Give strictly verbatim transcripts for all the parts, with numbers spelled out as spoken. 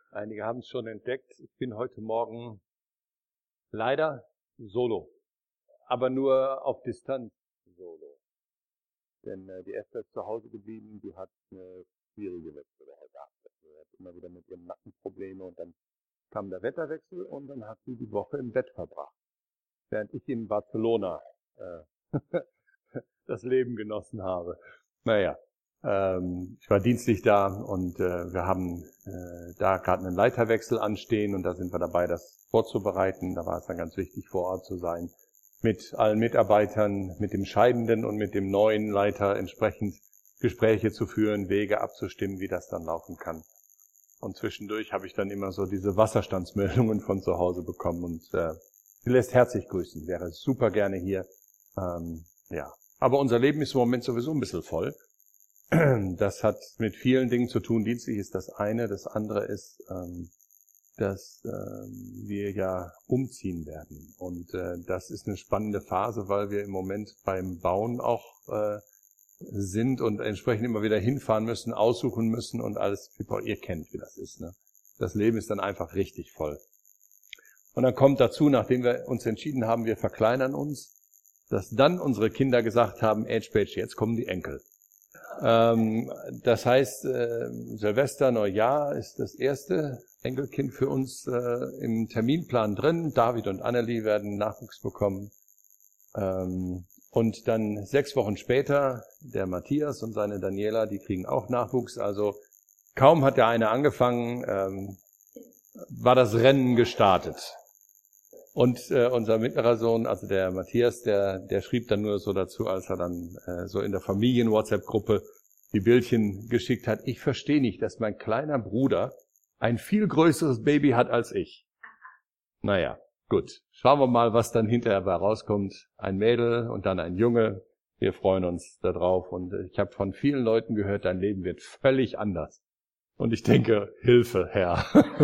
Einige haben es schon entdeckt. Ich bin heute Morgen leider solo, aber nur auf Distanz solo. Denn äh, die Esther ist zu Hause geblieben, die hat eine schwierige Wechselwoche gehabt. Sie hat immer wieder mit ihren Nackenprobleme und dann kam der Wetterwechsel und dann hat sie die Woche im Bett verbracht. Während ich in Barcelona äh, das Leben genossen habe. Naja, ähm, ich war dienstlich da und äh, wir haben äh, da gerade einen Leiterwechsel anstehen und da sind wir dabei, das vorzubereiten. Da war es dann ganz wichtig, vor Ort zu sein, mit allen Mitarbeitern, mit dem Scheidenden und mit dem neuen Leiter entsprechend Gespräche zu führen, Wege abzustimmen, wie das dann laufen kann. Und zwischendurch habe ich dann immer so diese Wasserstandsmeldungen von zu Hause bekommen und äh, sie lässt herzlich grüßen, wäre super gerne hier. Ähm, ja, aber unser Leben ist im Moment sowieso ein bisschen voll. Das hat mit vielen Dingen zu tun. Dienstlich ist das eine. Das andere ist, ähm, dass ähm, wir ja umziehen werden. Und äh, das ist eine spannende Phase, weil wir im Moment beim Bauen auch äh, sind und entsprechend immer wieder hinfahren müssen, aussuchen müssen und alles. Ihr kennt, wie das ist, ne? Das Leben ist dann einfach richtig voll. Und dann kommt dazu, nachdem wir uns entschieden haben, wir verkleinern uns, dass dann unsere Kinder gesagt haben, Age Page, jetzt kommen die Enkel. Ähm, das heißt, äh, Silvester, Neujahr ist das erste Enkelkind für uns äh, im Terminplan drin. David und Annelie werden Nachwuchs bekommen. Ähm, und dann sechs Wochen später der Matthias und seine Daniela, die kriegen auch Nachwuchs. Also kaum hat der eine angefangen, ähm, war das Rennen gestartet. Und äh, unser mittlerer Sohn, also der Matthias, der der schrieb dann nur so dazu, als er dann äh, so in der Familien-WhatsApp-Gruppe die Bildchen geschickt hat, ich verstehe nicht, dass mein kleiner Bruder ein viel größeres Baby hat als ich. Naja, gut. Schauen wir mal, was dann hinterher dabei rauskommt. Ein Mädel und dann ein Junge. Wir freuen uns darauf. Und ich habe von vielen Leuten gehört, dein Leben wird völlig anders. Und ich denke, Hilfe, Herr.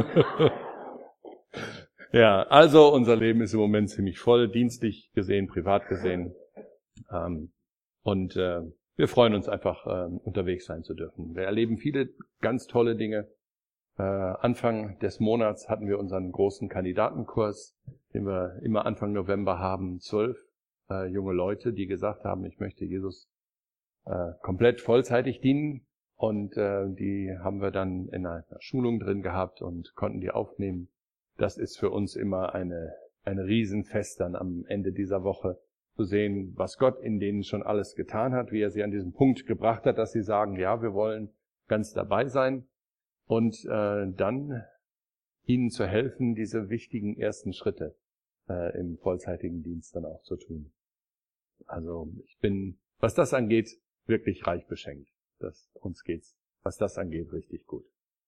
Ja, also unser Leben ist im Moment ziemlich voll, dienstlich gesehen, privat gesehen. Ähm, und äh, wir freuen uns einfach, äh, unterwegs sein zu dürfen. Wir erleben viele ganz tolle Dinge. Äh, Anfang des Monats hatten wir unseren großen Kandidatenkurs, den wir immer Anfang November haben. Zwölf äh, junge Leute, die gesagt haben, ich möchte Jesus äh, komplett vollzeitig dienen. Und äh, die haben wir dann in einer Schulung drin gehabt und konnten die aufnehmen. Das ist für uns immer eine, ein Riesenfest dann am Ende dieser Woche zu sehen, was Gott in denen schon alles getan hat, wie er sie an diesen Punkt gebracht hat, dass sie sagen, ja, wir wollen ganz dabei sein und äh, dann ihnen zu helfen, diese wichtigen ersten Schritte äh, im vollzeitigen Dienst dann auch zu tun. Also ich bin, was das angeht, wirklich reich beschenkt. Das, uns geht's, was das angeht, richtig gut.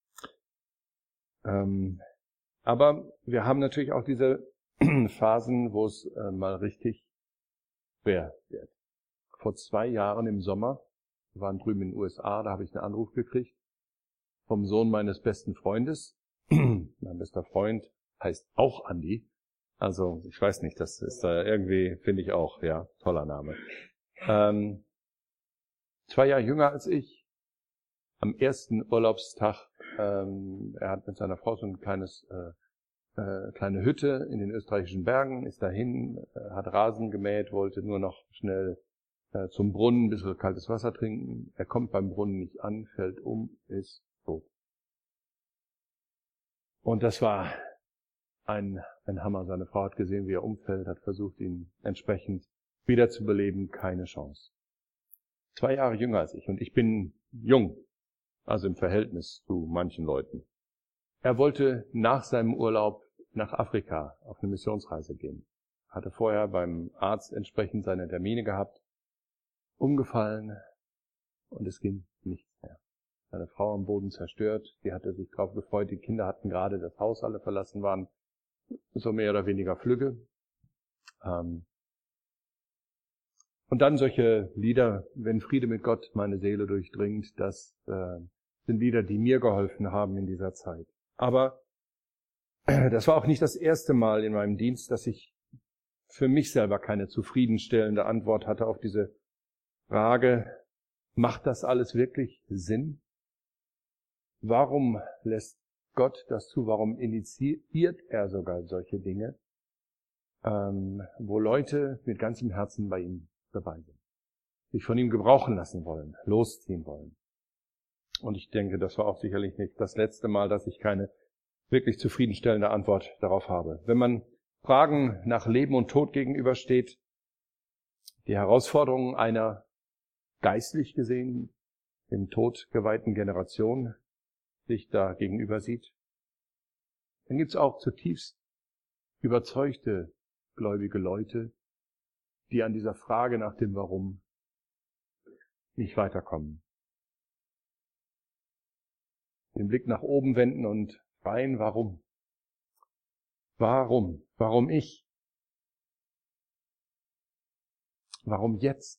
Ähm, Aber wir haben natürlich auch diese Phasen, wo es äh, mal richtig schwer wird. Vor zwei Jahren im Sommer, wir waren drüben in den U S A, da habe ich einen Anruf gekriegt vom Sohn meines besten Freundes. Mein bester Freund heißt auch Andi. Also ich weiß nicht, das ist da irgendwie, finde ich auch, ja, toller Name. Ähm, zwei Jahre jünger als ich. Am ersten Urlaubstag, ähm, er hat mit seiner Frau so ein kleines äh, Äh, kleine Hütte in den österreichischen Bergen, ist dahin, äh, hat Rasen gemäht, wollte nur noch schnell äh, zum Brunnen, ein bisschen kaltes Wasser trinken. Er kommt beim Brunnen nicht an, fällt um, ist tot. Und das war ein, ein Hammer. Seine Frau hat gesehen, wie er umfällt, hat versucht, ihn entsprechend wiederzubeleben, keine Chance. Zwei Jahre jünger als ich und ich bin jung, also im Verhältnis zu manchen Leuten. Er wollte nach seinem Urlaub nach Afrika auf eine Missionsreise gehen. Hatte vorher beim Arzt entsprechend seine Termine gehabt, umgefallen und es ging nichts mehr. Seine Frau am Boden zerstört, die hatte sich drauf gefreut, die Kinder hatten gerade das Haus alle verlassen, waren so mehr oder weniger flügge. Ähm und dann solche Lieder, wenn Friede mit Gott meine Seele durchdringt, das äh, sind Lieder, die mir geholfen haben in dieser Zeit. Aber das war auch nicht das erste Mal in meinem Dienst, dass ich für mich selber keine zufriedenstellende Antwort hatte auf diese Frage, macht das alles wirklich Sinn? Warum lässt Gott das zu? Warum initiiert er sogar solche Dinge, ähm, wo Leute mit ganzem Herzen bei ihm dabei sind, sich von ihm gebrauchen lassen wollen, losziehen wollen? Und ich denke, das war auch sicherlich nicht das letzte Mal, dass ich keine wirklich zufriedenstellende Antwort darauf habe. Wenn man Fragen nach Leben und Tod gegenübersteht, die Herausforderungen einer geistlich gesehen im Tod geweihten Generation sich da gegenüber sieht, dann gibt es auch zutiefst überzeugte gläubige Leute, die an dieser Frage nach dem Warum nicht weiterkommen. Den Blick nach oben wenden und schreien, warum? Warum? Warum ich? Warum jetzt?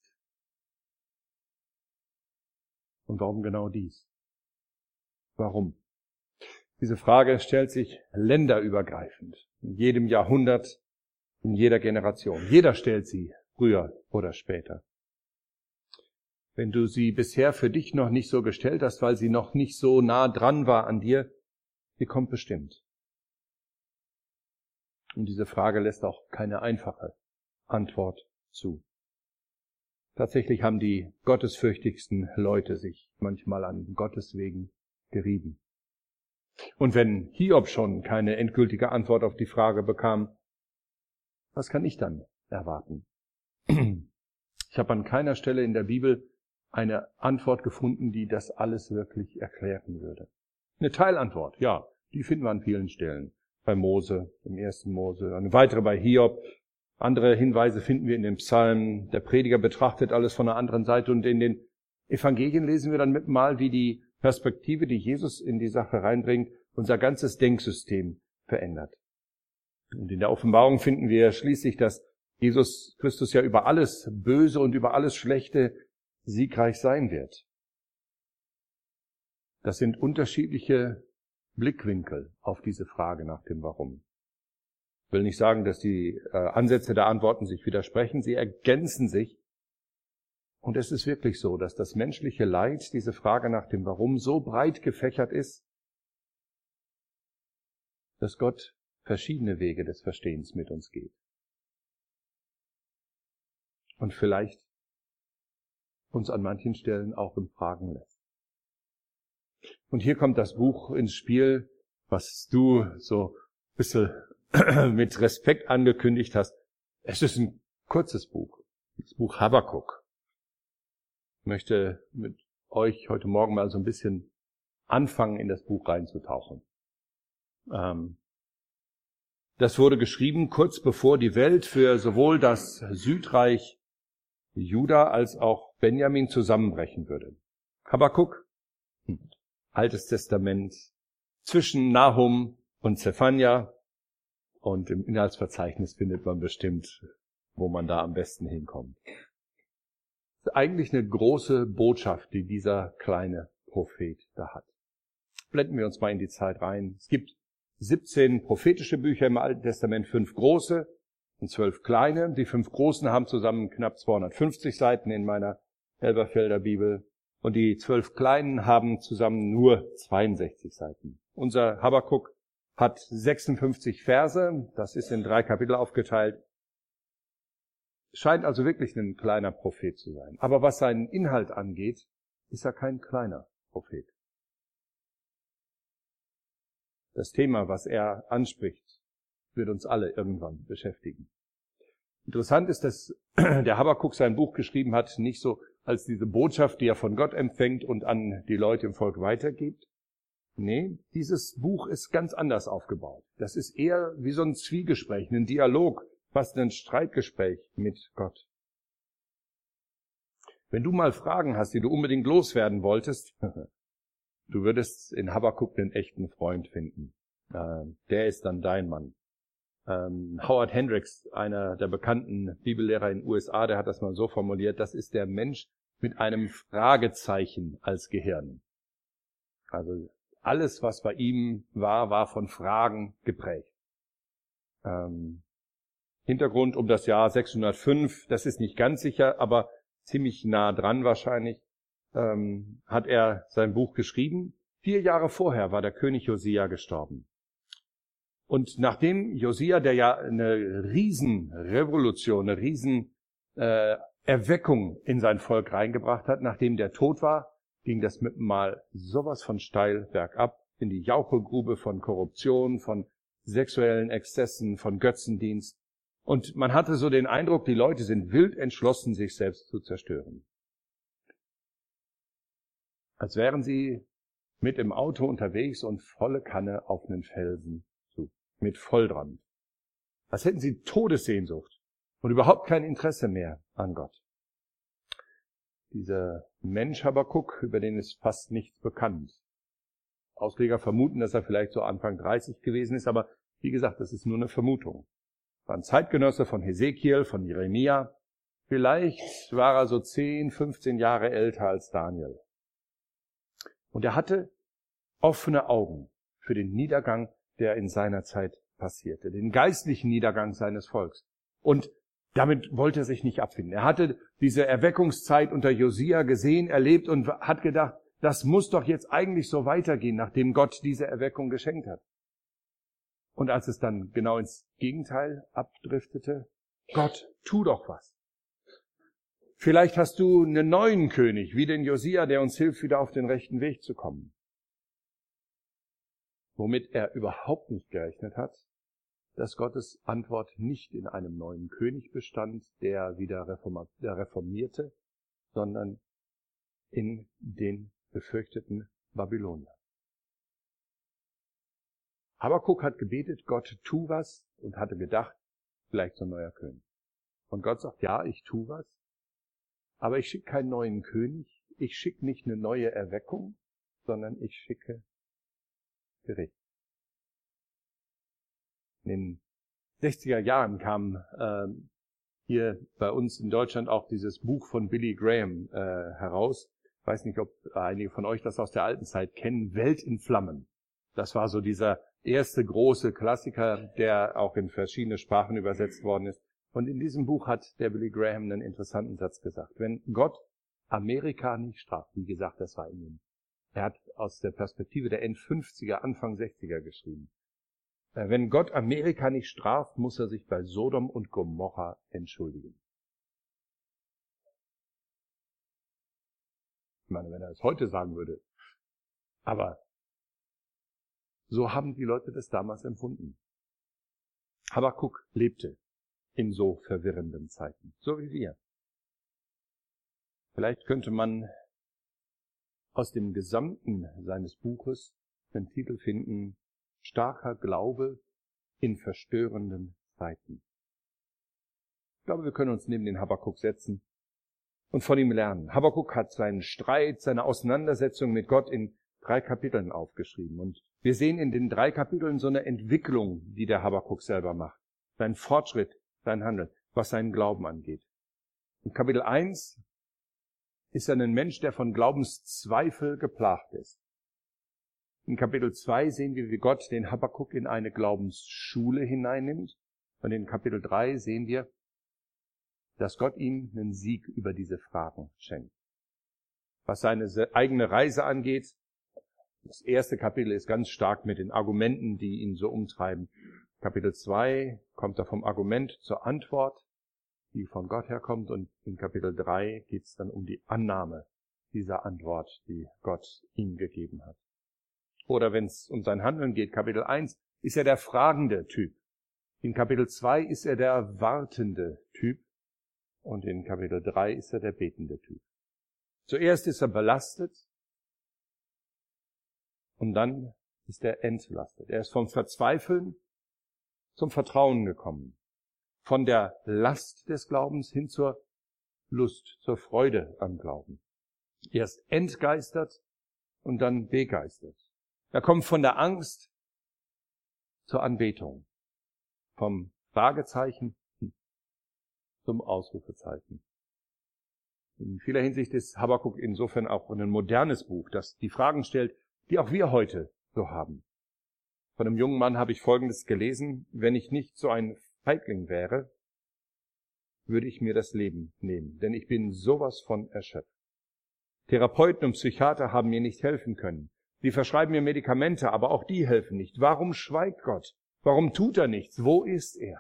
Und warum genau dies? Warum? Diese Frage stellt sich länderübergreifend, in jedem Jahrhundert, in jeder Generation. Jeder stellt sie, früher oder später. Wenn du sie bisher für dich noch nicht so gestellt hast, weil sie noch nicht so nah dran war an dir, sie kommt bestimmt. Und diese Frage lässt auch keine einfache Antwort zu. Tatsächlich haben die gottesfürchtigsten Leute sich manchmal an Gottes Wegen gerieben. Und wenn Hiob schon keine endgültige Antwort auf die Frage bekam, was kann ich dann erwarten? Ich habe an keiner Stelle in der Bibel eine Antwort gefunden, die das alles wirklich erklären würde. Eine Teilantwort, ja, die finden wir an vielen Stellen. Bei Mose, im ersten Mose, eine weitere bei Hiob. Andere Hinweise finden wir in den Psalmen. Der Prediger betrachtet alles von einer anderen Seite und in den Evangelien lesen wir dann mit mal, wie die Perspektive, die Jesus in die Sache reinbringt, unser ganzes Denksystem verändert. Und in der Offenbarung finden wir schließlich, dass Jesus Christus ja über alles Böse und über alles Schlechte siegreich sein wird. Das sind unterschiedliche Blickwinkel auf diese Frage nach dem Warum. Ich will nicht sagen, dass die äh, Ansätze der Antworten sich widersprechen, sie ergänzen sich. Und es ist wirklich so, dass das menschliche Leid, diese Frage nach dem Warum, so breit gefächert ist, dass Gott verschiedene Wege des Verstehens mit uns geht. Und vielleicht uns an manchen Stellen auch im Fragen lässt. Und hier kommt das Buch ins Spiel, was du so ein bisschen mit Respekt angekündigt hast. Es ist ein kurzes Buch, das Buch Habakuk. Ich möchte mit euch heute Morgen mal so ein bisschen anfangen, in das Buch reinzutauchen. Ähm, das wurde geschrieben kurz bevor die Welt für sowohl das Südreich Juda als auch Benjamin zusammenbrechen würde. Habakuk, hm, Altes Testament, zwischen Nahum und Zephania, und im Inhaltsverzeichnis findet man bestimmt, wo man da am besten hinkommt. Das ist eigentlich eine große Botschaft, die dieser kleine Prophet da hat. Blenden wir uns mal in die Zeit rein. Es gibt siebzehn prophetische Bücher im Alten Testament, fünf große und zwölf kleine. Die fünf großen haben zusammen knapp zweihundertfünfzig Seiten in meiner Elberfelder Bibel. Und die zwölf kleinen haben zusammen nur zweiundsechzig Seiten. Unser Habakuk hat sechsundfünfzig Verse, das ist in drei Kapitel aufgeteilt. Scheint also wirklich ein kleiner Prophet zu sein. Aber was seinen Inhalt angeht, ist er kein kleiner Prophet. Das Thema, was er anspricht, wird uns alle irgendwann beschäftigen. Interessant ist, dass der Habakuk sein Buch geschrieben hat, nicht so als diese Botschaft, die er von Gott empfängt und an die Leute im Volk weitergibt. Nee, dieses Buch ist ganz anders aufgebaut. Das ist eher wie so ein Zwiegespräch, ein Dialog, fast ein Streitgespräch mit Gott. Wenn du mal Fragen hast, die du unbedingt loswerden wolltest, du würdest in Habakuk einen echten Freund finden. Der ist dann dein Mann. Howard Hendricks, einer der bekannten Bibellehrer in den U S A, der hat das mal so formuliert, das ist der Mensch mit einem Fragezeichen als Gehirn. Also alles, was bei ihm war, war von Fragen geprägt. Ähm, Hintergrund um das Jahr sechshundertfünf, das ist nicht ganz sicher, aber ziemlich nah dran wahrscheinlich, ähm, hat er sein Buch geschrieben. Vier Jahre vorher war der König Josia gestorben. Und nachdem Josia, der ja eine Riesenrevolution, eine Riesen äh, Erweckung in sein Volk reingebracht hat, nachdem der tot war, ging das mit mal sowas von steil bergab in die Jauchegrube von Korruption, von sexuellen Exzessen, von Götzendienst. Und man hatte so den Eindruck, die Leute sind wild entschlossen, sich selbst zu zerstören. Als wären sie mit im Auto unterwegs und volle Kanne auf einen Felsen zu, mit Vollbrand. Als hätten sie Todessehnsucht und überhaupt kein Interesse mehr an Gott. Dieser Mensch Habakuk, über den ist fast nichts bekannt. Ausleger vermuten, dass er vielleicht so Anfang dreißig gewesen ist, aber wie gesagt, das ist nur eine Vermutung. War ein Zeitgenosse von Hesekiel, von Jeremia. Vielleicht war er so zehn, fünfzehn Jahre älter als Daniel. Und er hatte offene Augen für den Niedergang, der in seiner Zeit passierte, den geistlichen Niedergang seines Volks. Und damit wollte er sich nicht abfinden. Er hatte diese Erweckungszeit unter Josia gesehen, erlebt und hat gedacht, das muss doch jetzt eigentlich so weitergehen, nachdem Gott diese Erweckung geschenkt hat. Und als es dann genau ins Gegenteil abdriftete, Gott, tu doch was. Vielleicht hast du einen neuen König, wie den Josia, der uns hilft, wieder auf den rechten Weg zu kommen. Womit er überhaupt nicht gerechnet hat, dass Gottes Antwort nicht in einem neuen König bestand, der wieder reformierte, sondern in den befürchteten Babylonier. Habakuk hat gebetet, Gott, tu was, und hatte gedacht, vielleicht so ein neuer König. Und Gott sagt, ja, ich tu was, aber ich schicke keinen neuen König, ich schicke nicht eine neue Erweckung, sondern ich schicke Gericht. In den sechziger Jahren kam äh, hier bei uns in Deutschland auch dieses Buch von Billy Graham äh, heraus. Ich weiß nicht, ob einige von euch das aus der alten Zeit kennen, Welt in Flammen. Das war so dieser erste große Klassiker, der auch in verschiedene Sprachen übersetzt worden ist. Und in diesem Buch hat der Billy Graham einen interessanten Satz gesagt. Wenn Gott Amerika nicht straft, wie gesagt, das war in ihm. Er hat aus der Perspektive der End-fünfziger, Anfang sechziger geschrieben. Wenn Gott Amerika nicht straft, muss er sich bei Sodom und Gomorra entschuldigen. Ich meine, wenn er es heute sagen würde. Aber so haben die Leute das damals empfunden. Habakuk lebte in so verwirrenden Zeiten, so wie wir. Vielleicht könnte man aus dem Gesamten seines Buches den Titel finden, Starker Glaube in verstörenden Zeiten. Ich glaube, wir können uns neben den Habakuk setzen und von ihm lernen. Habakuk hat seinen Streit, seine Auseinandersetzung mit Gott in drei Kapiteln aufgeschrieben. Und wir sehen in den drei Kapiteln so eine Entwicklung, die der Habakuk selber macht. Sein Fortschritt, sein Handeln, was seinen Glauben angeht. In Kapitel eins ist er ein Mensch, der von Glaubenszweifel geplagt ist. In Kapitel zwei sehen wir, wie Gott den Habakuk in eine Glaubensschule hineinnimmt. Und in Kapitel drei sehen wir, dass Gott ihm einen Sieg über diese Fragen schenkt. Was seine eigene Reise angeht, das erste Kapitel ist ganz stark mit den Argumenten, die ihn so umtreiben. Kapitel zwei kommt er vom Argument zur Antwort, die von Gott herkommt. Und in Kapitel drei geht es dann um die Annahme dieser Antwort, die Gott ihm gegeben hat. Oder wenn es um sein Handeln geht, Kapitel eins ist er der fragende Typ. In Kapitel zwei ist er der wartende Typ. Und in Kapitel drei ist er der betende Typ. Zuerst ist er belastet und dann ist er entlastet. Er ist vom Verzweifeln zum Vertrauen gekommen. Von der Last des Glaubens hin zur Lust, zur Freude am Glauben. Erst entgeistert und dann begeistert. Er kommt von der Angst zur Anbetung. Vom Fragezeichen zum Ausrufezeichen. In vieler Hinsicht ist Habakuk insofern auch ein modernes Buch, das die Fragen stellt, die auch wir heute so haben. Von einem jungen Mann habe ich Folgendes gelesen: Wenn ich nicht so ein Feigling wäre, würde ich mir das Leben nehmen, denn ich bin sowas von erschöpft. Therapeuten und Psychiater haben mir nicht helfen können. Die verschreiben mir Medikamente, aber auch die helfen nicht. Warum schweigt Gott? Warum tut er nichts? Wo ist er?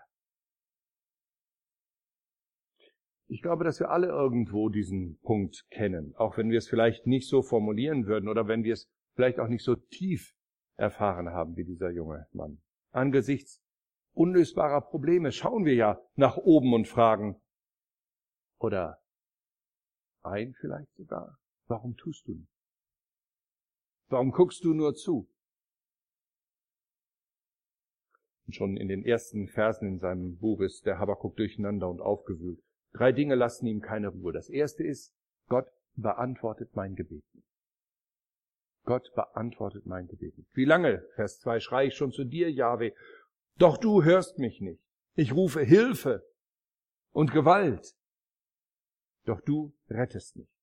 Ich glaube, dass wir alle irgendwo diesen Punkt kennen, auch wenn wir es vielleicht nicht so formulieren würden oder wenn wir es vielleicht auch nicht so tief erfahren haben wie dieser junge Mann. Angesichts unlösbarer Probleme schauen wir ja nach oben und fragen, oder ein vielleicht sogar, warum tust du nicht? Warum guckst du nur zu? Und schon in den ersten Versen in seinem Buch ist der Habakuk durcheinander und aufgewühlt. Drei Dinge lassen ihm keine Ruhe. Das erste ist, Gott beantwortet mein Gebet nicht. Gott beantwortet mein Gebet nicht. Wie lange, Vers zwei, schreie ich schon zu dir, Jahwe, doch du hörst mich nicht. Ich rufe Hilfe und Gewalt, doch du rettest nicht.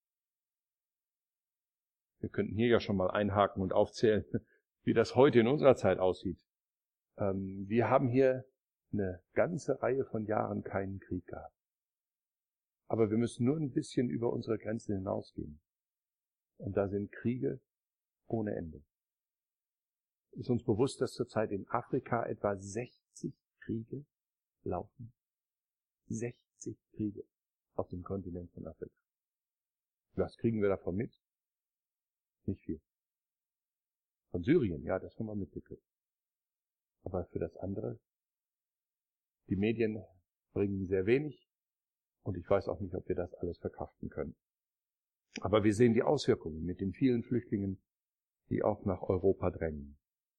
Wir könnten hier ja schon mal einhaken und aufzählen, wie das heute in unserer Zeit aussieht. Ähm, wir haben hier eine ganze Reihe von Jahren keinen Krieg gehabt. Aber wir müssen nur ein bisschen über unsere Grenzen hinausgehen. Und da sind Kriege ohne Ende. Ist uns bewusst, dass zurzeit in Afrika etwa sechzig Kriege laufen? sechzig Kriege auf dem Kontinent von Afrika. Was kriegen wir davon mit? Nicht viel. Von Syrien, ja, das haben wir mitgekriegt. Aber für das andere, die Medien bringen sehr wenig und ich weiß auch nicht, ob wir das alles verkraften können. Aber wir sehen die Auswirkungen mit den vielen Flüchtlingen, die auch nach Europa drängen.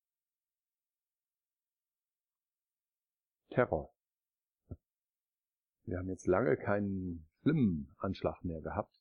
Terror. Wir haben jetzt lange keinen schlimmen Anschlag mehr gehabt.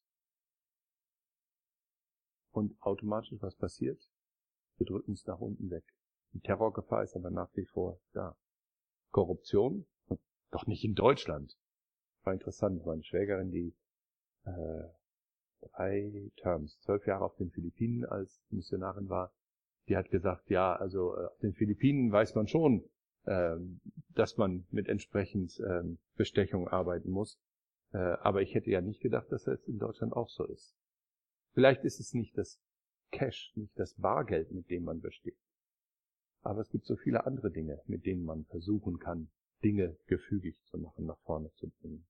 Und automatisch, was passiert? Wir drücken es nach unten weg. Die Terrorgefahr ist aber nach wie vor da. Korruption? Doch nicht in Deutschland. War interessant, meine Schwägerin, die äh, drei Terms, zwölf Jahre auf den Philippinen als Missionarin war, die hat gesagt, ja, also äh, auf den Philippinen weiß man schon, äh, dass man mit entsprechend äh, Bestechung arbeiten muss. Äh, aber ich hätte ja nicht gedacht, dass das in Deutschland auch so ist. Vielleicht ist es nicht das Cash, nicht das Bargeld, mit dem man besteht. Aber es gibt so viele andere Dinge, mit denen man versuchen kann, Dinge gefügig zu machen, nach vorne zu bringen.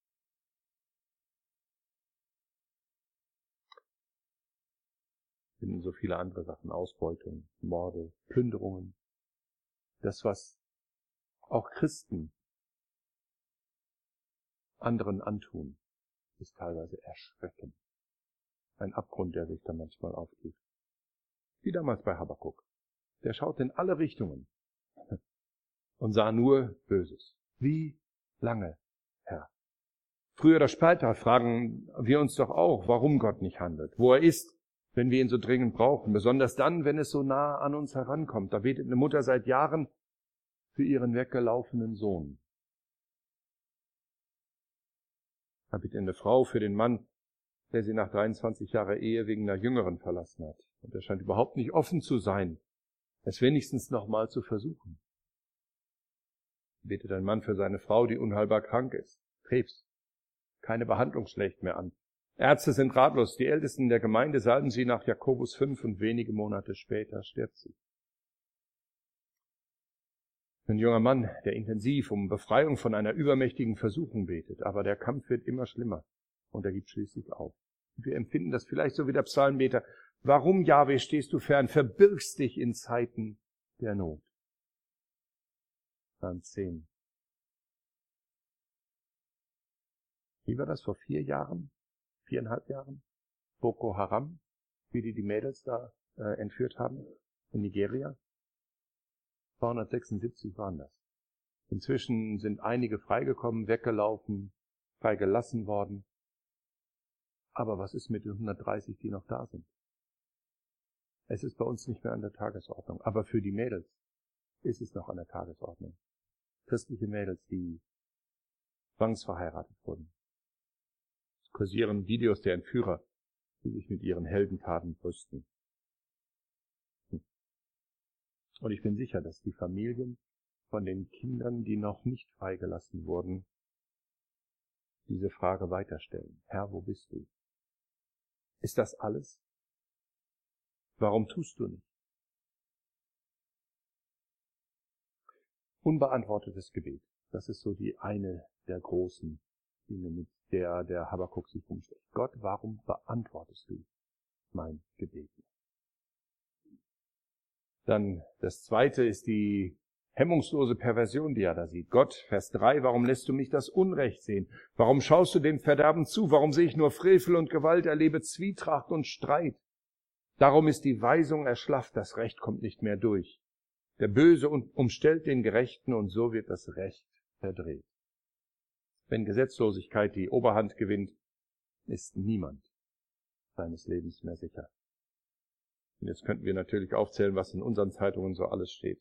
Es finden so viele andere Sachen, Ausbeutung, Morde, Plünderungen. Das, was auch Christen anderen antun, ist teilweise erschreckend. Ein Abgrund, der sich da manchmal auftut. Wie damals bei Habakuk. Der schaut in alle Richtungen und sah nur Böses. Wie lange, Herr? Früher oder später fragen wir uns doch auch, warum Gott nicht handelt, wo er ist, wenn wir ihn so dringend brauchen, besonders dann, wenn es so nah an uns herankommt. Da betet eine Mutter seit Jahren für ihren weggelaufenen Sohn. Da betet eine Frau für den Mann, der sie nach dreiundzwanzig Jahren Ehe wegen einer Jüngeren verlassen hat. Und er scheint überhaupt nicht offen zu sein, es wenigstens nochmal zu versuchen. Betet ein Mann für seine Frau, die unheilbar krank ist. Krebs. Keine Behandlung schlägt mehr an. Ärzte sind ratlos. Die Ältesten der Gemeinde salben sie nach Jakobus fünf und wenige Monate später stirbt sie. Ein junger Mann, der intensiv um Befreiung von einer übermächtigen Versuchung betet, aber der Kampf wird immer schlimmer und er gibt schließlich auf. Wir empfinden das vielleicht so wie der Psalmbeter. Warum, Jahwe, stehst du fern, verbirgst dich in Zeiten der Not? Psalm zehn. Wie war das vor vier Jahren, viereinhalb Jahren? Boko Haram, wie die die Mädels da äh, entführt haben in Nigeria. zweihundertsechsundsiebzig waren das. Inzwischen sind einige freigekommen, weggelaufen, freigelassen worden. Aber was ist mit den hundertdreißig, die noch da sind? Es ist bei uns nicht mehr an der Tagesordnung. Aber für die Mädels ist es noch an der Tagesordnung. Christliche Mädels, die zwangsverheiratet wurden. Es kursieren Videos der Entführer, die sich mit ihren Heldentaten brüsten. Und ich bin sicher, dass die Familien von den Kindern, die noch nicht freigelassen wurden, diese Frage weiterstellen. Herr, wo bist du? Ist das alles? Warum tust du nicht? Unbeantwortetes Gebet. Das ist so die eine der großen Dinge, mit der der Habakuk sich umstellt. Gott, warum beantwortest du mein Gebet? Dann das zweite ist die hemmungslose Perversion, die er da sieht. Gott, Vers drei, warum lässt du mich das Unrecht sehen? Warum schaust du dem Verderben zu? Warum sehe ich nur Frevel und Gewalt, erlebe Zwietracht und Streit? Darum ist die Weisung erschlafft, das Recht kommt nicht mehr durch. Der Böse umstellt den Gerechten und so wird das Recht verdreht. Wenn Gesetzlosigkeit die Oberhand gewinnt, ist niemand seines Lebens mehr sicher. Und jetzt könnten wir natürlich aufzählen, was in unseren Zeitungen so alles steht.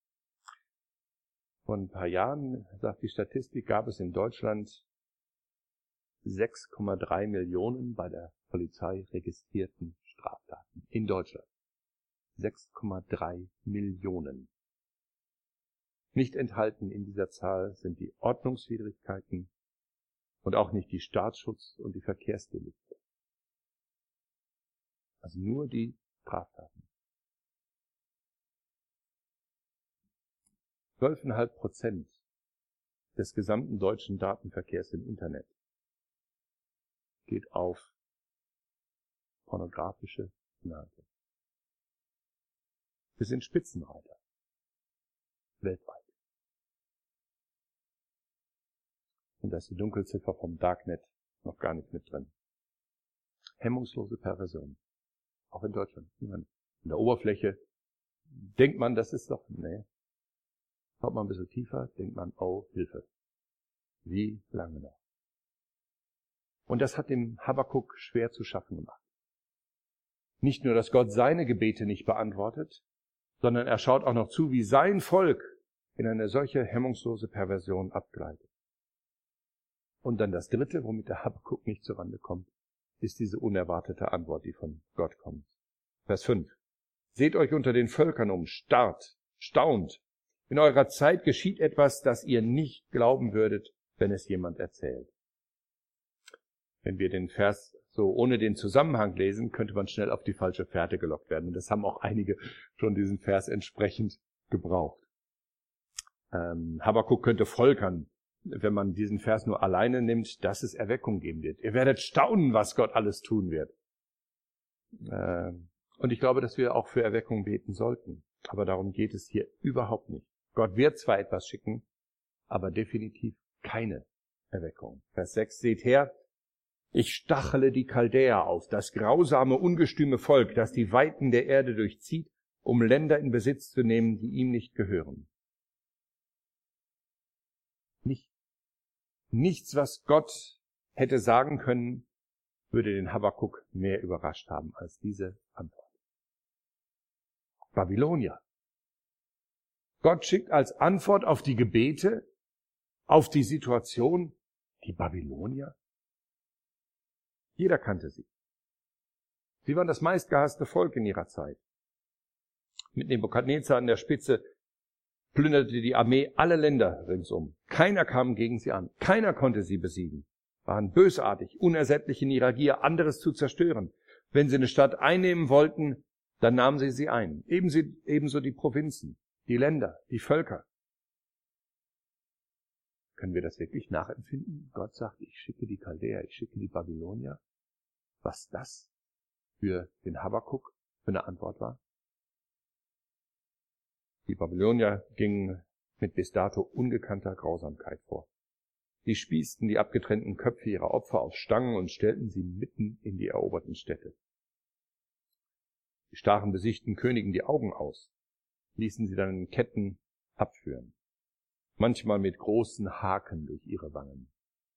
Vor ein paar Jahren, sagt die Statistik, gab es in Deutschland sechs Komma drei Millionen bei der Polizei registrierten Straftaten. In Deutschland. sechs Komma drei Millionen. Nicht enthalten in dieser Zahl sind die Ordnungswidrigkeiten und auch nicht die Staatsschutz- und die Verkehrsdelikte. Also nur die Straftaten. zwölf Komma fünf Prozent des gesamten deutschen Datenverkehrs im Internet geht auf pornografische Inhalte. Wir sind Spitzenreiter. Weltweit. Und da ist die Dunkelziffer vom Darknet noch gar nicht mit drin. Hemmungslose Perversion. Auch in Deutschland. In der Oberfläche denkt man, das ist doch, nee. Schaut man ein bisschen tiefer, denkt man, oh, Hilfe. Wie lange noch? Und das hat dem Habakuk schwer zu schaffen gemacht. Nicht nur, dass Gott seine Gebete nicht beantwortet, sondern er schaut auch noch zu, wie sein Volk in eine solche hemmungslose Perversion abgleitet. Und dann das Dritte, womit der Habakuk nicht zurande kommt, ist diese unerwartete Antwort, die von Gott kommt. Vers fünf. Seht euch unter den Völkern um, starrt, staunt. In eurer Zeit geschieht etwas, das ihr nicht glauben würdet, wenn es jemand erzählt. Wenn wir den Vers so ohne den Zusammenhang lesen, könnte man schnell auf die falsche Fährte gelockt werden. Und das haben auch einige schon diesen Vers entsprechend gebraucht. Ähm, Habakuk könnte folgern, wenn man diesen Vers nur alleine nimmt, dass es Erweckung geben wird. Ihr werdet staunen, was Gott alles tun wird. Ähm, und ich glaube, dass wir auch für Erweckung beten sollten. Aber darum geht es hier überhaupt nicht. Gott wird zwar etwas schicken, aber definitiv keine Erweckung. Vers sechs, seht her, ich stachele die Chaldäer auf, das grausame, ungestüme Volk, das die Weiten der Erde durchzieht, um Länder in Besitz zu nehmen, die ihm nicht gehören. Nicht, nichts, was Gott hätte sagen können, würde den Habakuk mehr überrascht haben als diese Antwort. Babylonier. Gott schickt als Antwort auf die Gebete, auf die Situation, die Babylonier. Jeder kannte sie. Sie waren das meistgehasste Volk in ihrer Zeit. Mit Nebukadnezar an der Spitze plünderte die Armee alle Länder ringsum. Keiner kam gegen sie an. Keiner konnte sie besiegen. Waren bösartig, unersättlich in ihrer Gier, anderes zu zerstören. Wenn sie eine Stadt einnehmen wollten, dann nahmen sie sie ein. Ebenso, ebenso die Provinzen, die Länder, die Völker. Können wir das wirklich nachempfinden? Gott sagt, ich schicke die Chaldäer, ich schicke die Babylonier. Was das für den Habakuk für eine Antwort war? Die Babylonier gingen mit bis dato ungekannter Grausamkeit vor. Sie spießten die abgetrennten Köpfe ihrer Opfer auf Stangen und stellten sie mitten in die eroberten Städte. Sie stachen besiegten Königen die Augen aus, ließen sie dann in Ketten abführen. Manchmal mit großen Haken durch ihre Wangen.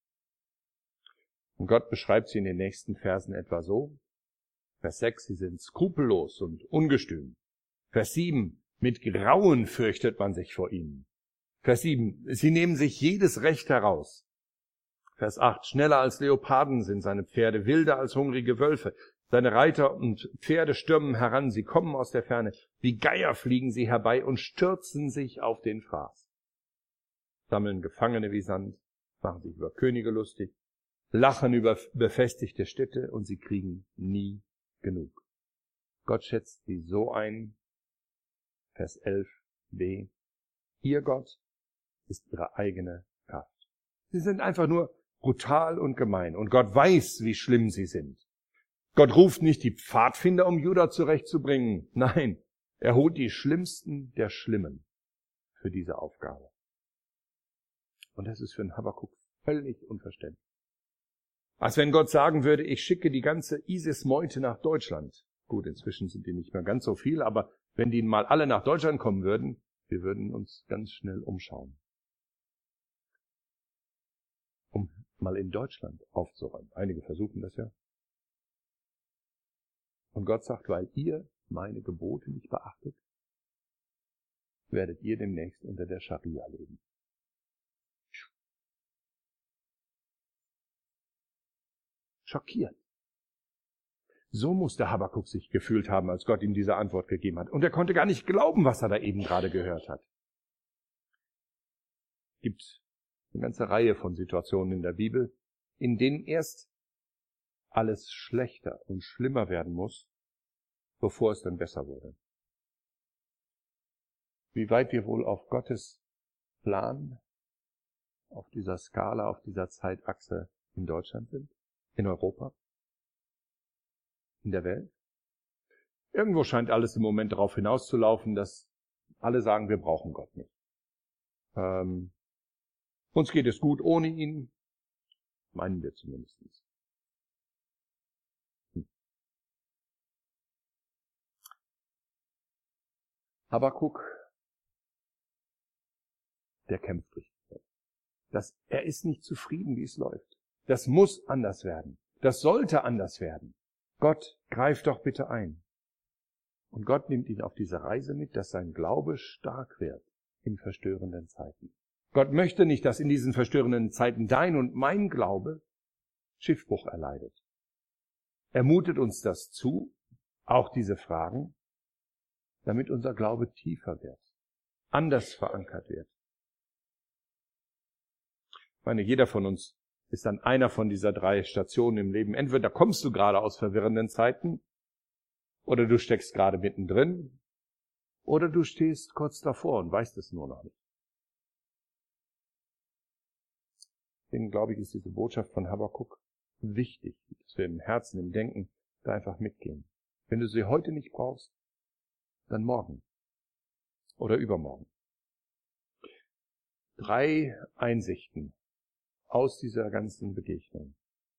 Und Gott beschreibt sie in den nächsten Versen etwa so. Vers sechs, sie sind skrupellos und ungestüm. Vers sieben, mit Grauen fürchtet man sich vor ihnen. Vers sieben, sie nehmen sich jedes Recht heraus. Vers acht, schneller als Leoparden sind seine Pferde, wilder als hungrige Wölfe. Seine Reiter und Pferde stürmen heran, sie kommen aus der Ferne. Wie Geier fliegen sie herbei und stürzen sich auf den Fraß. Sammeln Gefangene wie Sand, machen sich über Könige lustig, lachen über befestigte Städte und sie kriegen nie genug. Gott schätzt sie so ein, Vers elf b, ihr Gott ist ihre eigene Kraft. Sie sind einfach nur brutal und gemein und Gott weiß, wie schlimm sie sind. Gott ruft nicht die Pfadfinder, um Juda zurechtzubringen. Nein, er holt die Schlimmsten der Schlimmen für diese Aufgabe. Und das ist für einen Habakuk völlig unverständlich. Als wenn Gott sagen würde, ich schicke die ganze ISIS-Meute nach Deutschland. Gut, inzwischen sind die nicht mehr ganz so viel, aber wenn die mal alle nach Deutschland kommen würden, wir würden uns ganz schnell umschauen. Um mal in Deutschland aufzuräumen. Einige versuchen das ja. Und Gott sagt, weil ihr meine Gebote nicht beachtet, werdet ihr demnächst unter der Scharia leben. Schockiert. So muss der Habakuk sich gefühlt haben, als Gott ihm diese Antwort gegeben hat. Und er konnte gar nicht glauben, was er da eben gerade gehört hat. Es gibt eine ganze Reihe von Situationen in der Bibel, in denen erst alles schlechter und schlimmer werden muss, bevor es dann besser wurde. Wie weit wir wohl auf Gottes Plan, auf dieser Skala, auf dieser Zeitachse in Deutschland sind, in Europa, in der Welt. Irgendwo scheint alles im Moment darauf hinauszulaufen, dass alle sagen, wir brauchen Gott nicht. Ähm, uns geht es gut ohne ihn, meinen wir zumindest. Hm. Habakuk, der kämpft richtig. Das, er ist nicht zufrieden, wie es läuft. Das muss anders werden. Das sollte anders werden. Gott, greif doch bitte ein. Und Gott nimmt ihn auf diese Reise mit, dass sein Glaube stark wird in verstörenden Zeiten. Gott möchte nicht, dass in diesen verstörenden Zeiten dein und mein Glaube Schiffbruch erleidet. Er mutet uns das zu, auch diese Fragen, damit unser Glaube tiefer wird, anders verankert wird. Ich meine, jeder von uns ist an einer von dieser drei Stationen im Leben. Entweder kommst du gerade aus verwirrenden Zeiten, oder du steckst gerade mittendrin, oder du stehst kurz davor und weißt es nur noch nicht. Deswegen glaube ich, ist diese Botschaft von Habakuk wichtig, dass wir im Herzen, im Denken da einfach mitgehen. Wenn du sie heute nicht brauchst, dann morgen oder übermorgen. Drei Einsichten aus dieser ganzen Begegnung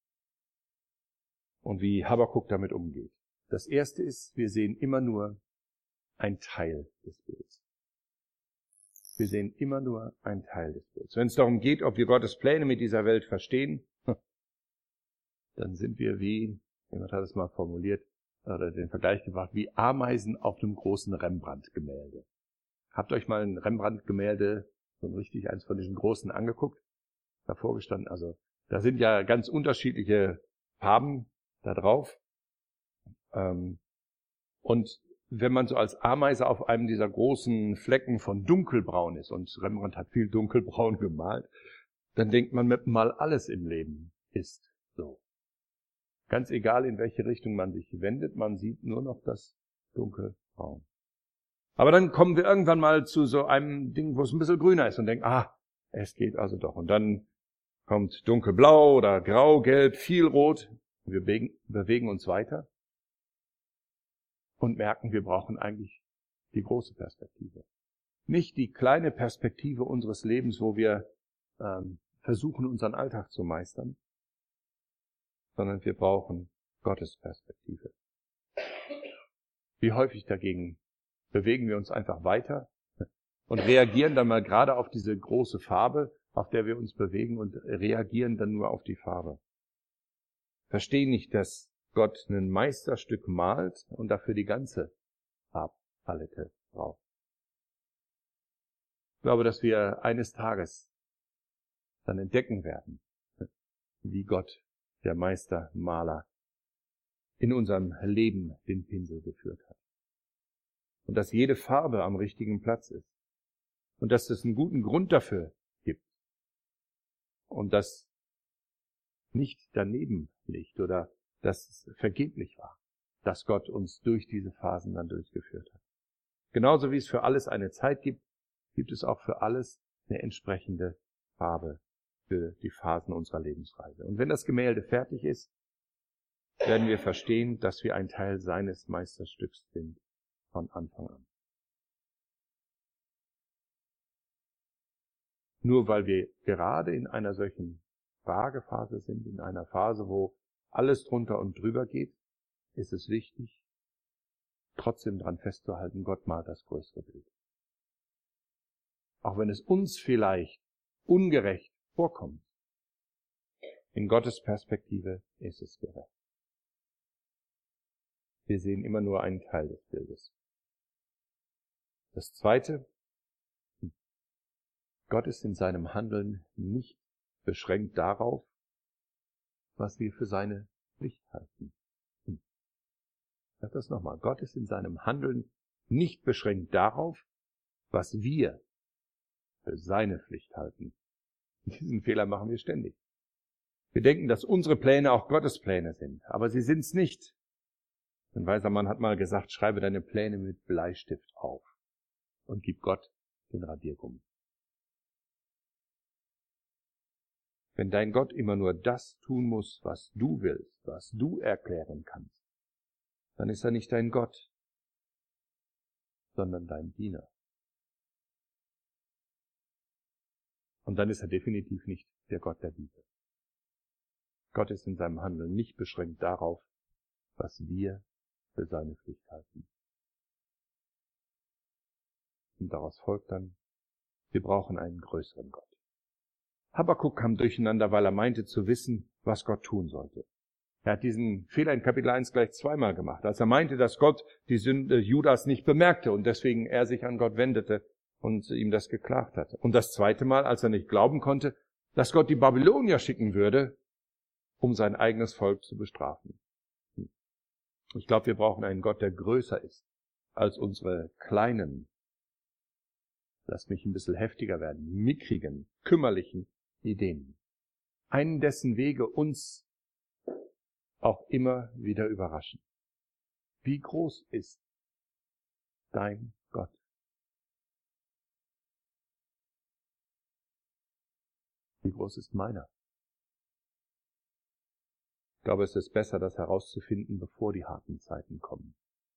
und wie Habakuk damit umgeht. Das erste ist, wir sehen immer nur ein Teil des Bildes. Wir sehen immer nur ein Teil des Bildes. Wenn es darum geht, ob wir Gottes Pläne mit dieser Welt verstehen, dann sind wir wie, jemand hat es mal formuliert, oder den Vergleich gebracht, wie Ameisen auf einem großen Rembrandt-Gemälde. Habt euch mal ein Rembrandt-Gemälde, so ein richtig eins von diesen großen angeguckt? Davor gestanden, also da sind ja ganz unterschiedliche Farben da drauf. Ähm, und wenn man so als Ameise auf einem dieser großen Flecken von dunkelbraun ist, und Rembrandt hat viel dunkelbraun gemalt, dann denkt man mit mal alles im Leben ist so. Ganz egal, in welche Richtung man sich wendet, man sieht nur noch das dunkelbraun. Aber dann kommen wir irgendwann mal zu so einem Ding, wo es ein bisschen grüner ist und denken, ah, es geht also doch. Und dann kommt dunkelblau oder grau, gelb, viel rot. Wir bewegen, bewegen uns weiter und merken, wir brauchen eigentlich die große Perspektive. Nicht die kleine Perspektive unseres Lebens, wo wir ähm, versuchen, unseren Alltag zu meistern, sondern wir brauchen Gottes Perspektive. Wie häufig dagegen bewegen wir uns einfach weiter und reagieren dann mal gerade auf diese große Farbe, auf der wir uns bewegen, und reagieren dann nur auf die Farbe. Verstehen nicht, dass Gott ein Meisterstück malt und dafür die ganze Farbpalette braucht. Ich glaube, dass wir eines Tages dann entdecken werden, wie Gott, der Meistermaler, in unserem Leben den Pinsel geführt hat. Und dass jede Farbe am richtigen Platz ist. Und dass es einen guten Grund dafür gibt. Und dass nicht daneben liegt oder dass es vergeblich war. dass Gott uns durch diese Phasen dann durchgeführt hat. Genauso wie es für alles eine Zeit gibt, gibt es auch für alles eine entsprechende Farbe für die Phasen unserer Lebensreise. Und wenn das Gemälde fertig ist, werden wir verstehen, dass wir ein Teil seines Meisterstücks sind von Anfang an. Nur weil wir gerade in einer solchen Fragephase sind, in einer Phase, wo alles drunter und drüber geht, ist es wichtig, trotzdem daran festzuhalten, Gott malt das größere Bild. Auch wenn es uns vielleicht ungerecht vorkommt, in Gottes Perspektive ist es gerecht. Wir sehen immer nur einen Teil des Bildes. Das Zweite, Gott ist in seinem Handeln nicht beschränkt darauf, was wir für seine Pflicht halten. Ich sage das nochmal. Gott ist in seinem Handeln nicht beschränkt darauf, was wir für seine Pflicht halten. Diesen Fehler machen wir ständig. Wir denken, dass unsere Pläne auch Gottes Pläne sind, aber sie sind's nicht. Ein weiser Mann hat mal gesagt, schreibe deine Pläne mit Bleistift auf und gib Gott den Radiergummi. Wenn dein Gott immer nur das tun muss, was du willst, was du erklären kannst, dann ist er nicht dein Gott, sondern dein Diener. Und dann ist er definitiv nicht der Gott der Bibel. Gott ist in seinem Handeln nicht beschränkt darauf, was wir für seine Pflicht halten. Und daraus folgt dann, wir brauchen einen größeren Gott. Habakuk kam durcheinander, weil er meinte zu wissen, was Gott tun sollte. Er hat diesen Fehler in Kapitel eins gleich zweimal gemacht, als er meinte, dass Gott die Sünde Judas nicht bemerkte und deswegen er sich an Gott wendete und ihm das geklagt hatte. Und das zweite Mal, als er nicht glauben konnte, dass Gott die Babylonier schicken würde, um sein eigenes Volk zu bestrafen. Ich glaube, wir brauchen einen Gott, der größer ist als unsere kleinen, lass mich ein bisschen heftiger werden, mickrigen, kümmerlichen Ideen. Einen, dessen Wege uns auch immer wieder überraschen. Wie groß ist dein Gott? Wie groß ist meiner? Ich glaube, es ist besser, das herauszufinden, bevor die harten Zeiten kommen.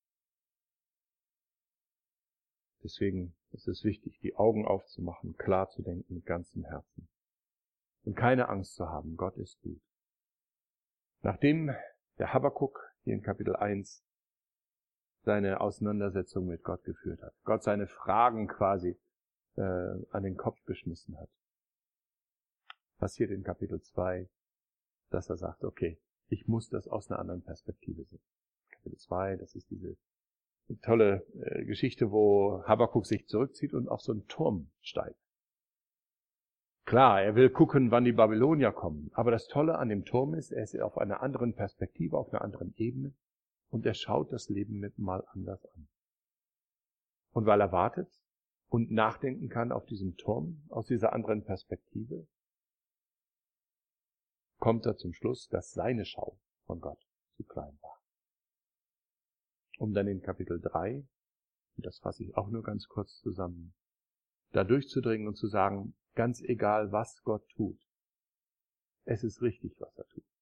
Deswegen ist es wichtig, die Augen aufzumachen, klar zu denken mit ganzem Herzen. Und keine Angst zu haben, Gott ist gut. Nachdem der Habakuk hier in Kapitel eins seine Auseinandersetzung mit Gott geführt hat, Gott seine Fragen quasi äh, an den Kopf geschmissen hat, passiert in Kapitel zwei, dass er sagt, okay, ich muss das aus einer anderen Perspektive sehen. Kapitel zwei, das ist diese tolle äh, Geschichte, wo Habakuk sich zurückzieht und auf so einen Turm steigt. Klar, er will gucken, wann die Babylonier kommen. Aber das Tolle an dem Turm ist, er ist auf einer anderen Perspektive, auf einer anderen Ebene. Und er schaut das Leben mit mal anders an. Und weil er wartet und nachdenken kann auf diesem Turm, aus dieser anderen Perspektive, kommt er zum Schluss, dass seine Schau von Gott zu klein war. Um dann in Kapitel drei, und das fasse ich auch nur ganz kurz zusammen, da durchzudringen und zu sagen, ganz egal, was Gott tut, es ist richtig, was er tut.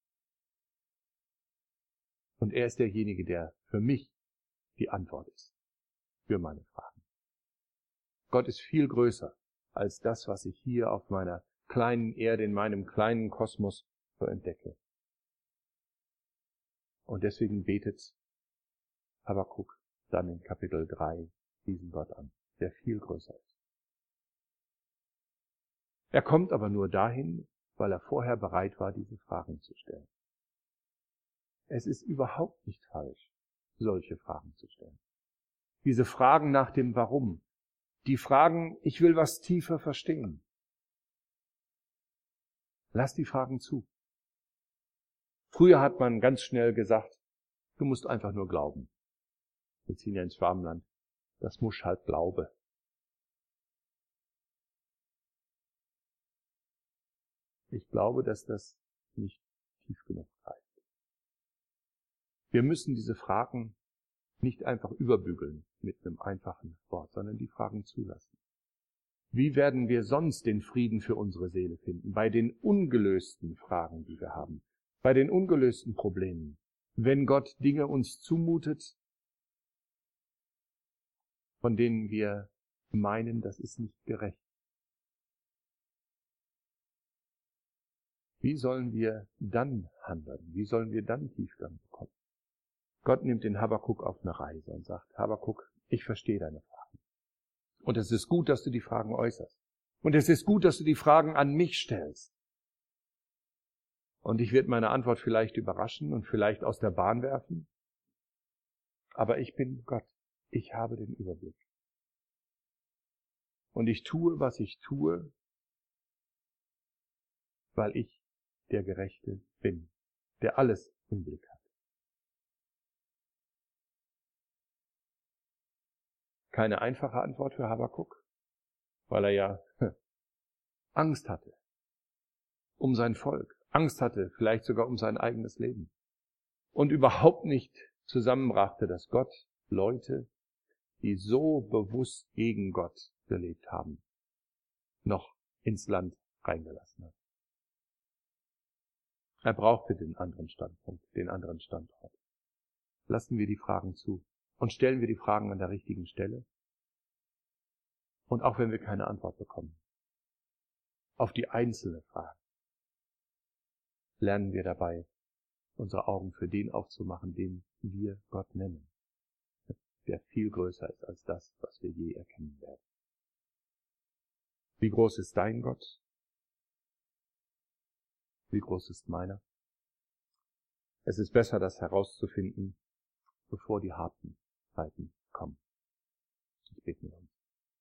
Und er ist derjenige, der für mich die Antwort ist für meine Fragen. Gott ist viel größer als das, was ich hier auf meiner kleinen Erde, in meinem kleinen Kosmos so entdecke. Und deswegen betet Habakuk dann in Kapitel drei diesen Gott an, der viel größer ist. Er kommt aber nur dahin, weil er vorher bereit war, diese Fragen zu stellen. Es ist überhaupt nicht falsch, solche Fragen zu stellen. Diese Fragen nach dem Warum, die Fragen, ich will was tiefer verstehen. Lass die Fragen zu. Früher hat man ganz schnell gesagt, du musst einfach nur glauben. Wir ziehen ja ins Schwabenland. Das muss halt Glaube. Ich glaube, dass das nicht tief genug reicht. Wir müssen diese Fragen nicht einfach überbügeln mit einem einfachen Wort, sondern die Fragen zulassen. Wie werden wir sonst den Frieden für unsere Seele finden? Bei den ungelösten Fragen, die wir haben, bei den ungelösten Problemen, wenn Gott Dinge uns zumutet, von denen wir meinen, das ist nicht gerecht. Wie sollen wir dann handeln? Wie sollen wir dann Tiefgang bekommen? Gott nimmt den Habakuk auf eine Reise und sagt, Habakuk, ich verstehe deine Fragen. Und es ist gut, dass du die Fragen äußerst. Und es ist gut, dass du die Fragen an mich stellst. Und ich werde meine Antwort vielleicht überraschen und vielleicht aus der Bahn werfen. Aber ich bin Gott. Ich habe den Überblick. Und ich tue, was ich tue, weil ich der Gerechte bin, der alles im Blick hat. Keine einfache Antwort für Habakuk, weil er ja Angst hatte um sein Volk, Angst hatte vielleicht sogar um sein eigenes Leben und überhaupt nicht zusammenbrachte, dass Gott Leute, die so bewusst gegen Gott gelebt haben, noch ins Land reingelassen hat. Er brauchte den anderen Standpunkt, den anderen Standort. Lassen wir die Fragen zu und stellen wir die Fragen an der richtigen Stelle. Und auch wenn wir keine Antwort bekommen, auf die einzelne Frage, lernen wir dabei, unsere Augen für den aufzumachen, den wir Gott nennen, der viel größer ist als das, was wir je erkennen werden. Wie groß ist dein Gott? Wie groß ist meiner? Es ist besser, das herauszufinden, bevor die harten Zeiten kommen. Ich bete mit uns.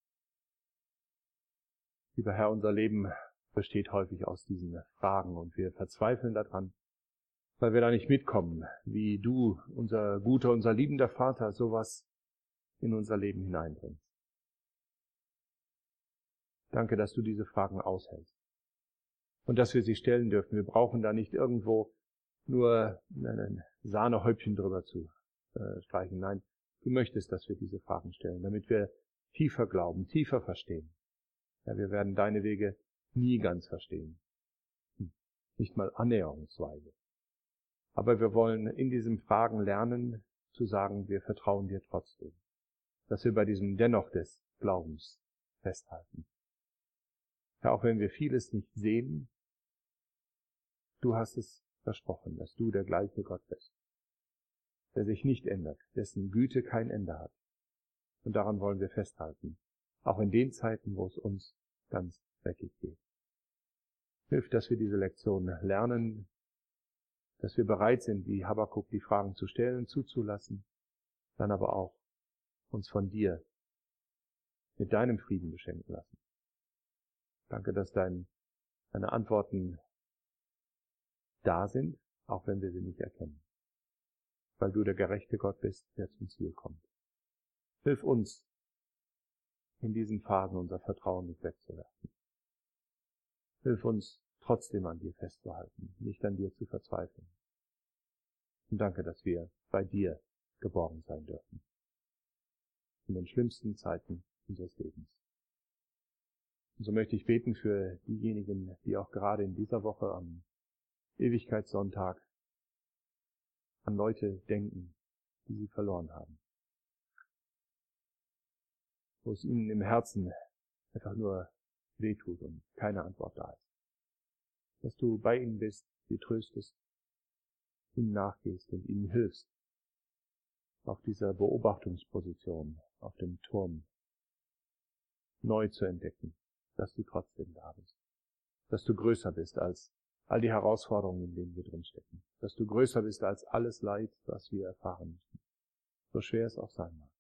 Lieber Herr, unser Leben besteht häufig aus diesen Fragen und wir verzweifeln daran, weil wir da nicht mitkommen, wie du, unser guter, unser liebender Vater, sowas in unser Leben hineinbringst. Danke, dass du diese Fragen aushältst und dass wir sie stellen dürfen. Wir brauchen da nicht irgendwo nur ein Sahnehäubchen drüber zu äh, streichen. Nein, du möchtest, dass wir diese Fragen stellen, damit wir tiefer glauben, tiefer verstehen. Ja, wir werden deine Wege nie ganz verstehen. Hm. Nicht mal annäherungsweise. Aber wir wollen in diesen Fragen lernen, zu sagen, wir vertrauen dir trotzdem. Dass wir bei diesem Dennoch des Glaubens festhalten. Ja, auch wenn wir vieles nicht sehen, du hast es versprochen, dass du der gleiche Gott bist, der sich nicht ändert, dessen Güte kein Ende hat. Und daran wollen wir festhalten, auch in den Zeiten, wo es uns ganz dreckig geht. Hilf, dass wir diese Lektion lernen, dass wir bereit sind, wie Habakuk die Fragen zu stellen, zuzulassen, dann aber auch uns von dir mit deinem Frieden beschenken lassen. Danke, dass dein, deine Antworten da sind, auch wenn wir sie nicht erkennen. Weil du der gerechte Gott bist, der zum Ziel kommt. Hilf uns, in diesen Phasen unser Vertrauen nicht wegzuwerfen. Hilf uns, trotzdem an dir festzuhalten, nicht an dir zu verzweifeln. Und danke, dass wir bei dir geborgen sein dürfen. In den schlimmsten Zeiten unseres Lebens. Und so möchte ich beten für diejenigen, die auch gerade in dieser Woche am Ewigkeitssonntag an Leute denken, die sie verloren haben. Wo es ihnen im Herzen einfach nur wehtut und keine Antwort da ist. Dass du bei ihnen bist, sie tröstest, ihnen nachgehst und ihnen hilfst, auf dieser Beobachtungsposition, auf dem Turm, neu zu entdecken, dass du trotzdem da bist. Dass du größer bist als all die Herausforderungen, in denen wir drinstecken. Dass du größer bist als alles Leid, was wir erfahren müssen. So schwer es auch sein mag.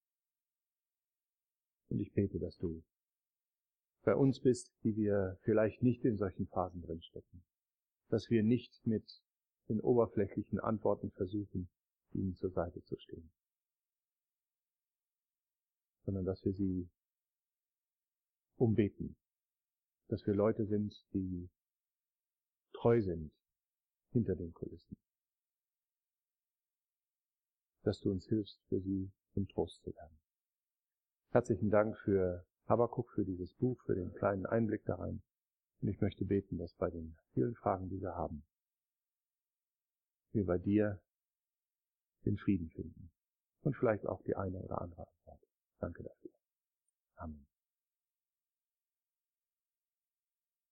Und ich bete, dass du bei uns bist, die wir vielleicht nicht in solchen Phasen drinstecken. Dass wir nicht mit den oberflächlichen Antworten versuchen, ihnen zur Seite zu stehen. Sondern dass wir sie umbeten. Dass wir Leute sind, die treu sind hinter den Kulissen. dass du uns hilfst, für sie zum Trost zu werden. Herzlichen Dank für Habakuk, für dieses Buch, für den kleinen Einblick da rein. Und ich möchte beten, dass bei den vielen Fragen, die wir haben, wir bei dir den Frieden finden. Und vielleicht auch die eine oder andere Antwort. Danke dafür.